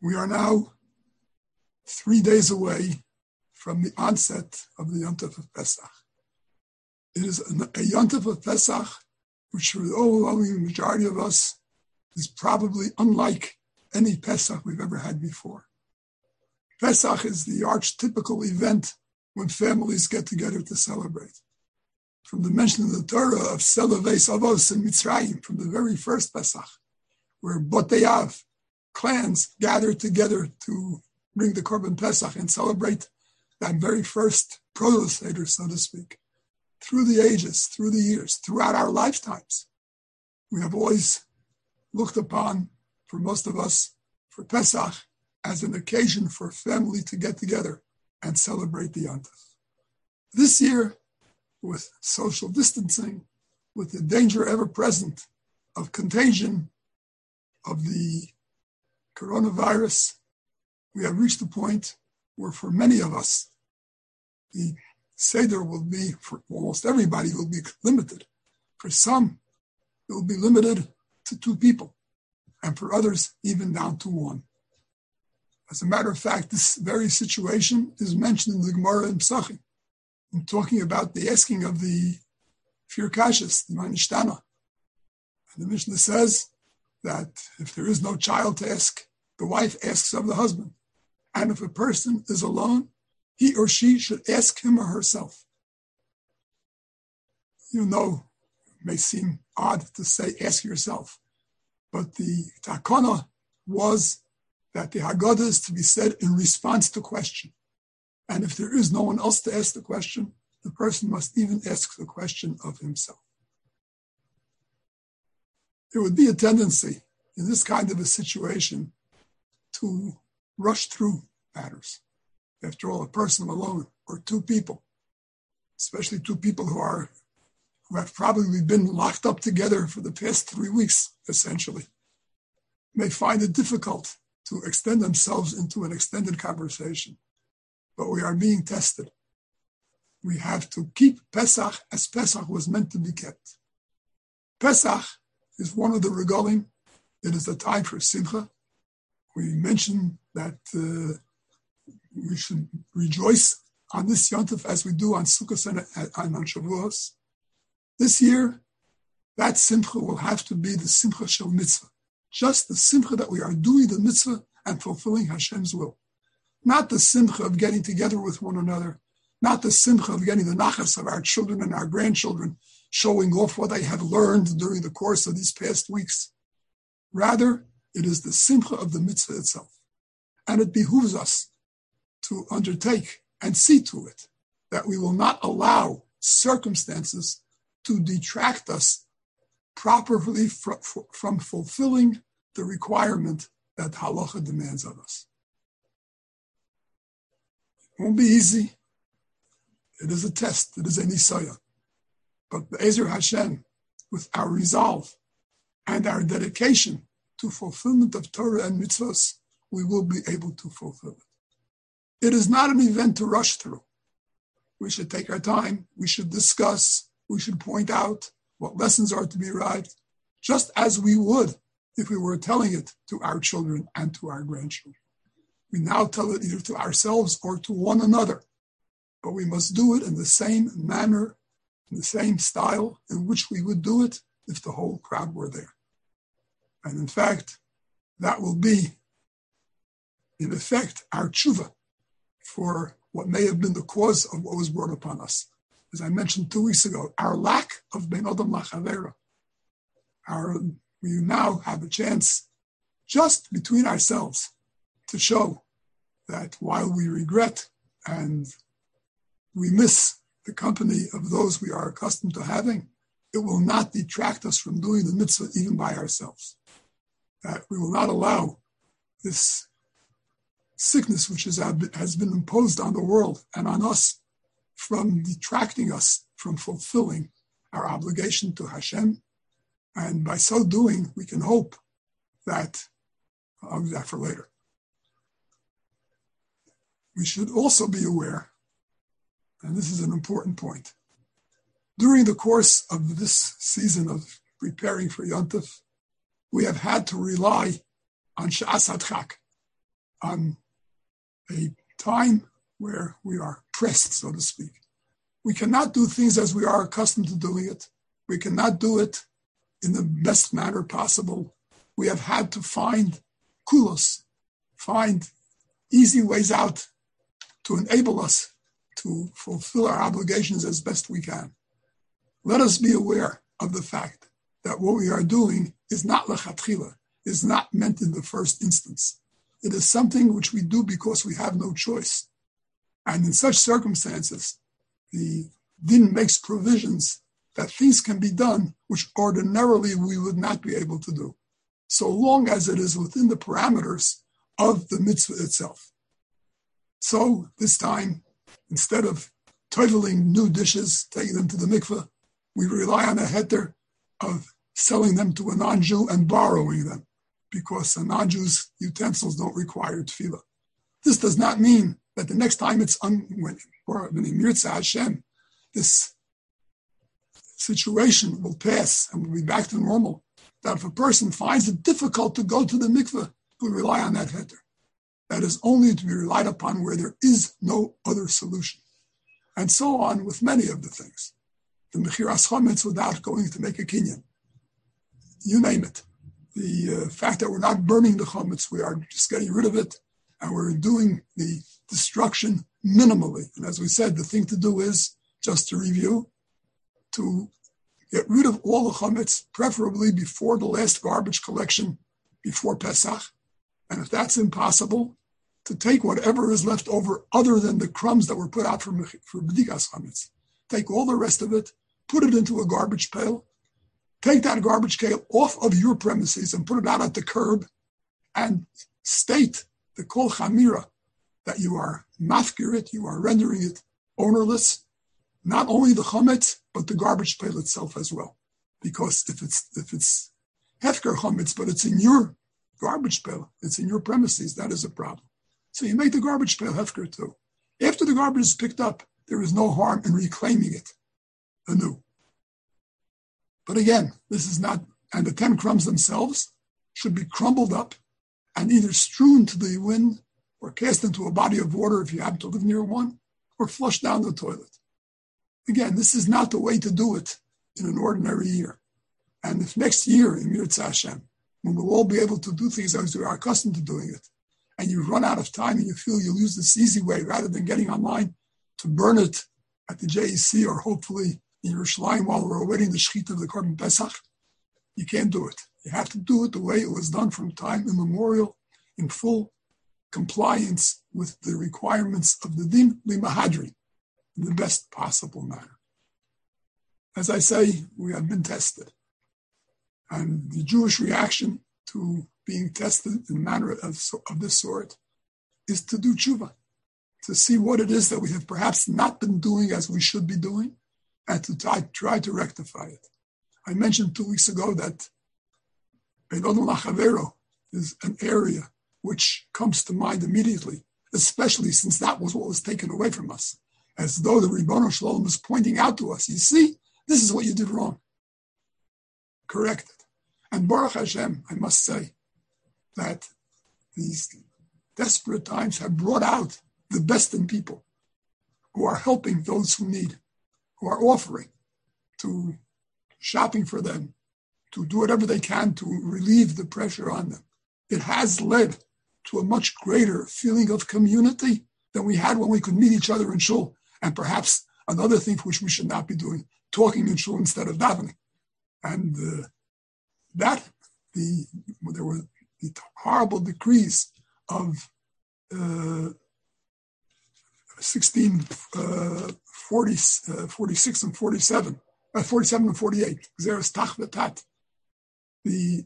We are now 3 days away from the onset of the Yom Tov of Pesach. It is a Yom Tov of Pesach, which for the overwhelming majority of us is probably unlike any Pesach we've ever had before. Pesach is the archetypical event when families get together to celebrate. From the mention in the Torah of Selaves Avos in Mitzrayim, from the very first Pesach, where Boteav, clans, gathered together to bring the Korban Pesach and celebrate that very first proto-Seder, so to speak. Through the ages, through the years, throughout our lifetimes, we have always looked upon, for most of us, for Pesach as an occasion for family to get together and celebrate the Yom Tov. This year, with social distancing, with the danger ever present of contagion of the coronavirus, we have reached a point where for many of us, the Seder will be, for almost everybody, will be limited. For some, it will be limited to 2 people, and for others, even down to 1. As a matter of fact, this very situation is mentioned in the Gemara in Pesachim, in talking about the asking of the Fir Kashas, the Manishtana. And the Mishnah says that if there is no child to ask, the wife asks of the husband. And if a person is alone, he or she should ask him or herself. You know, it may seem odd to say ask yourself, but the takana was that the Haggadah is to be said in response to question. And if there is no one else to ask the question, the person must even ask the question of himself. There would be a tendency in this kind of a situation to rush through matters. After all, a person alone or 2 people, especially 2 people who have probably been locked up together for the past 3 weeks, essentially, may find it difficult to extend themselves into an extended conversation. But we are being tested. We have to keep Pesach as Pesach was meant to be kept. Pesach is one of the regalim. It is the time for Simcha. We mentioned that we should rejoice on this Yom Tov as we do on Sukkot and on Shavuos. This year, that Simcha will have to be the Simcha Shel Mitzvah. Just the Simcha that we are doing the Mitzvah and fulfilling Hashem's will. Not the Simcha of getting together with one another. Not the Simcha of getting the nachas of our children and our grandchildren, showing off what they have learned during the course of these past weeks. Rather, it is the Simcha of the Mitzvah itself. And it behooves us to undertake and see to it that we will not allow circumstances to detract us properly from fulfilling the requirement that halacha demands of us. It won't be easy. It is a test. It is a nisayon. But Be'ezer Hashem, with our resolve and our dedication to fulfillment of Torah and mitzvahs, we will be able to fulfill it. It is not an event to rush through. We should take our time. We should discuss. We should point out what lessons are to be arrived, just as we would if we were telling it to our children and to our grandchildren. We now tell it either to ourselves or to one another, but we must do it in the same manner, in the same style in which we would do it if the whole crowd were there. And in fact, that will be, in effect, our tshuva for what may have been the cause of what was brought upon us. As I mentioned 2 weeks ago, our lack of ben adam lachavera. We now have a chance, just between ourselves, to show that while we regret and we miss the company of those we are accustomed to having, it will not detract us from doing the mitzvah even by ourselves. That we will not allow this sickness which has been imposed on the world and on us from detracting us from fulfilling our obligation to Hashem. And by so doing, we can hope that, I'll do that for later. We should also be aware, and this is an important point, during the course of this season of preparing for Yom Tov, we have had to rely on Sha'as HaDchak, on a time where we are pressed, so to speak. We cannot do things as we are accustomed to doing it. We cannot do it in the best manner possible. We have had to find kulos, find easy ways out to enable us to fulfill our obligations as best we can. Let us be aware of the fact that what we are doing is not lechatchila, is not meant in the first instance. It is something which we do because we have no choice. And in such circumstances, the din makes provisions that things can be done which ordinarily we would not be able to do, so long as it is within the parameters of the mitzvah itself. So this time, instead of toiling new dishes, taking them to the mikveh, we rely on a heter of selling them to a non-Jew and borrowing them, because a non-Jew's utensils don't require tefillah. This does not mean that the next time it's when Mirza Hashem, this situation will pass and we'll be back to normal. That if a person finds it difficult to go to the mikveh, we rely on that heter. That is only to be relied upon where there is no other solution. And so on with many of the things. The mechiras chametz without going to make a kinyan. You name it. The fact that we're not burning the chametz, we are just getting rid of it, and we're doing the destruction minimally. And as we said, the thing to do is, just to review, to get rid of all the chametz, preferably before the last garbage collection, before Pesach. And if that's impossible, to take whatever is left over other than the crumbs that were put out for b'dikas chametz. Take all the rest of it, put it into a garbage pail, take that garbage pail off of your premises and put it out at the curb, and state the kol chamira, that you are mafkir it, you are rendering it ownerless, not only the chametz, but the garbage pail itself as well. Because if it's hefker chametz, but it's in your garbage pail, it's in your premises, that is a problem. So you make the garbage pail hefker too. After the garbage is picked up, there is no harm in reclaiming it anew. But again, this is not, and the 10 crumbs themselves should be crumbled up and either strewn to the wind or cast into a body of water if you happen to live near one, or flushed down the toilet. Again, this is not the way to do it in an ordinary year. And if next year, in Mirza Hashem, when we'll all be able to do things as we are accustomed to doing it, and you run out of time and you feel you'll use this easy way rather than getting online to burn it at the JEC or hopefully in Yerushalayim while we're awaiting the Shechita of the Korban Pesach, you can't do it. You have to do it the way it was done from time immemorial, in full compliance with the requirements of the Din Limahadri, in the best possible manner. As I say, we have been tested. And the Jewish reaction to being tested in a manner of this sort is to do tshuva, to see what it is that we have perhaps not been doing as we should be doing, and to try to rectify it. I mentioned 2 weeks ago that Bein Odom Lachavero is an area which comes to mind immediately, especially since that was what was taken away from us, as though the Ribbono Shel Olam was pointing out to us, you see, this is what you did wrong. Correct it. And Baruch Hashem, I must say that these desperate times have brought out the best in people who are helping those who need, who are offering to shopping for them, to do whatever they can to relieve the pressure on them. It has led to a much greater feeling of community than we had when we could meet each other in shul. And perhaps another thing which we should not be doing, talking in shul instead of davening. And there were the horrible decrees of 46 and 47, 47 and 48. Xeris Tach V'Tat. The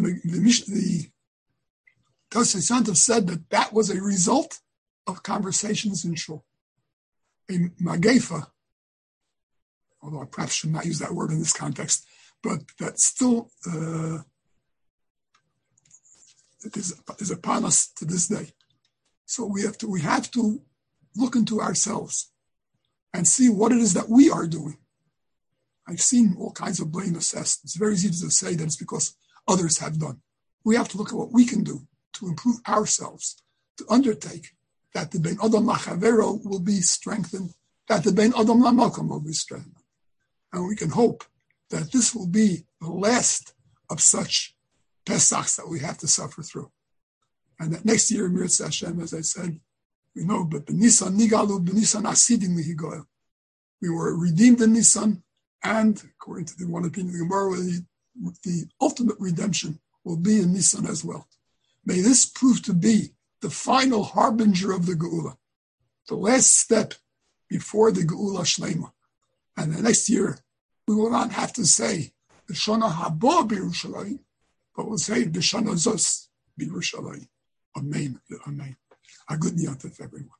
Tosfos Yontif said that was a result of conversations in shul. A magefa, although I perhaps should not use that word in this context, but that still is upon us to this day. So we have to look into ourselves and see what it is that we are doing. I've seen all kinds of blame assessed. It's very easy to say that it's because others have done. We have to look at what we can do to improve ourselves, to undertake, that the Ben Adam Lachavero will be strengthened, that the Ben Adam Lamalkam will be strengthened. And we can hope that this will be the last of such Pesachs that we have to suffer through. And that next year, Mirza Hashem, as I said, we know, but B'Nisan Nigalu, B'Nisan Asidim Lihigoel. We were redeemed in Nisan, and according to the one opinion of the Gemara, the ultimate redemption will be in Nisan as well. May this prove to be the final harbinger of the Geula, the last step before the Geula Shlema. And the next year, we will not have to say B'Shana Haba B'Yerushalayim, but we'll say B'Shana Zos B'Yerushalayim. Amen. Amen. A good Yom Tov, everyone.